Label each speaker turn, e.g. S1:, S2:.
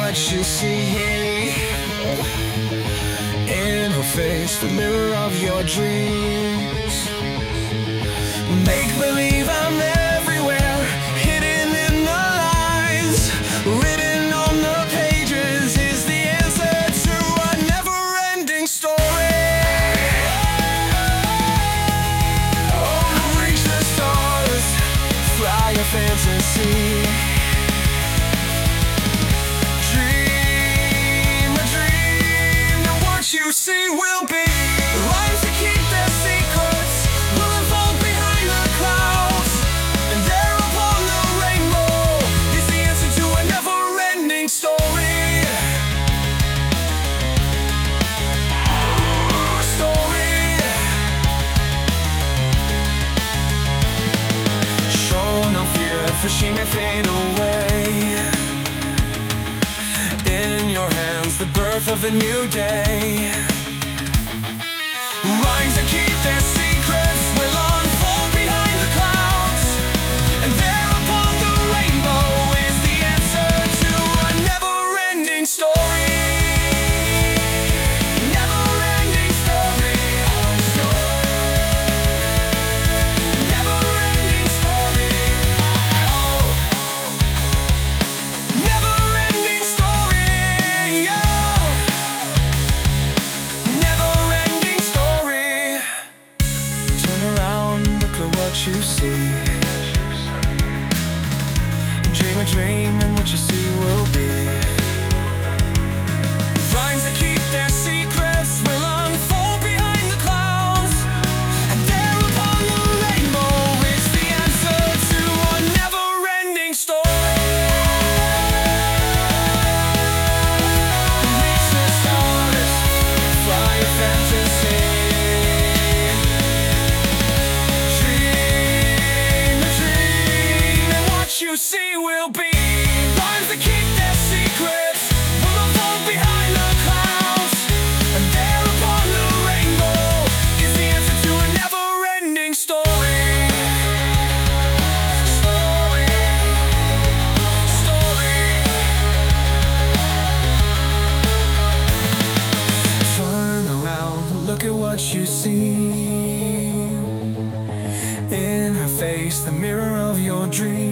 S1: what you see. In her face, the mirror of your dreams. Make believe I'm everywhere, hidden in the lines. Written on the pages is the answer to a never-ending story. Oh, reach the stars, fly a fantasy. Dream a dream, and what you see will be lines to keep their secrets. Will unfold behind the clouds, and there upon the rainbow is the answer to a never-ending story. Show no fear, for she may fade away. In your hands, the birth of a new day. Lines that keep their secrets will unfold behind the clouds, and there upon the rainbow is the answer to a never-ending story. Never-ending story. Never-ending story. Never-ending story. Never-ending story. Turn around, look at what you see. Dream a dream, and what you see will be lines that keep their secrets will unfold behind the clouds, and there upon the rainbow is the answer to a never-ending story. Reach the stars, fly a fantasy. Dream a dream, and what you see will be lines that keep their secrets will unfold behind the clouds, and there upon the rainbow is the answer to a never-ending story. Story. Story. Turn around, look at what you see. In her face, the mirror of your dreams.